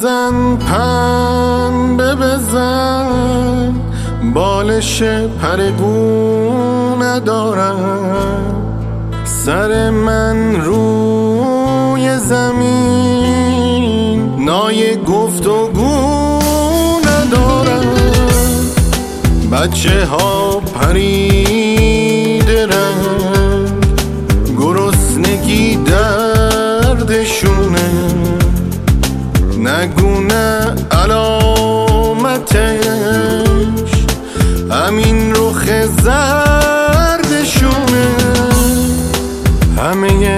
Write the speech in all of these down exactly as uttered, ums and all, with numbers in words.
بزن پنبه بزن، بالش پرگو ندارم، سر من روی زمین نای گفتگو ندارم. بچه ها پریده رنگ، گرسنگی دردشونه، نگونه علامتش همین رخ زردشونه. همه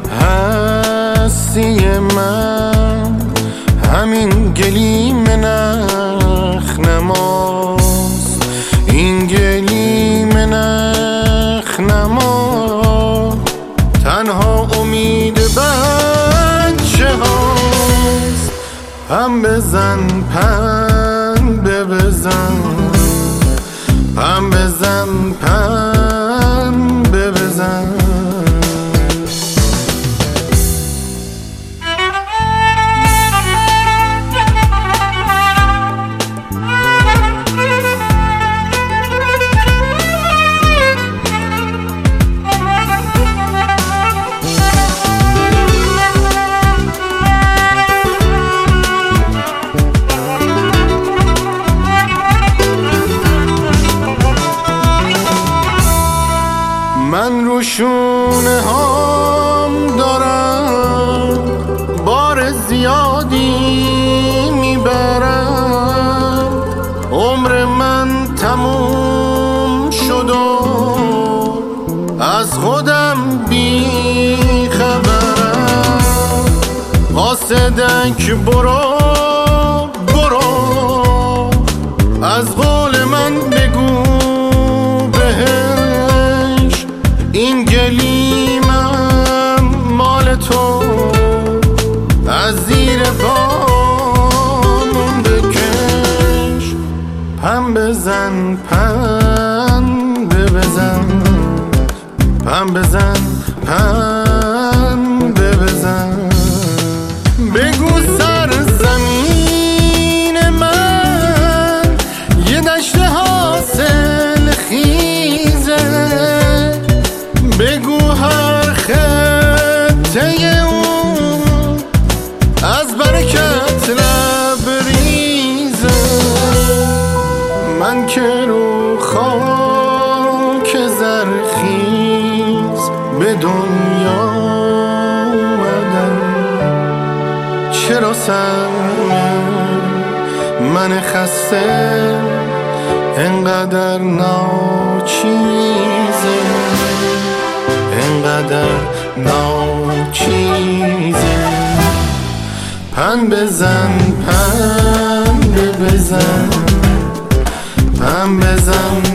هستی من همین گلیم نخ نماست، این گلیم نخ نما تنها امید بچه هاست. هم بزن پنبه بزن، هم بزن پنبه بزن. من رو شونه هام دارم بار زیادی میبرم، عمر من تموم شد و از خودم بی خبرم. قاصدک برو برو، از قول من بگو بهش، این گلیمم مال تو، از زیر پامون بکش. پم بزن پنبه بزن، پم بزن پنبه بزن. بگو سر زمین من یه دشت حاصل خیزه، بگو هر خطه اون از برکت لبریزه. من که رو خاک زرخیز به دنیا اومدم، چرا سرم من خسته انقدر ناچیزه، انقدر ناچیزه. پن بزن پنبه بزن، پن بزن